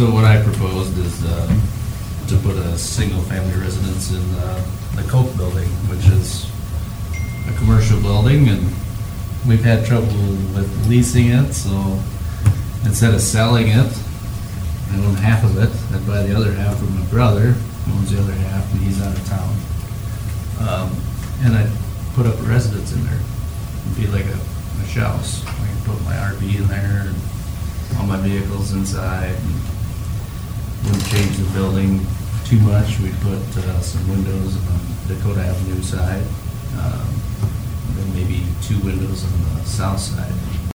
So what I proposed is to put a single-family residence in the Coke building, which is a commercial building, and we've had trouble with leasing it, so instead of selling it, I own half of it. I'd buy the other half from my brother, who owns the other half, and he's out of town. And I'd put up a residence in there. It'd be like a house. I could put my RV in there and all my vehicles inside. And wouldn't change the building too much. We'd put some windows on Dakota Avenue side, then maybe 2 windows on the south side.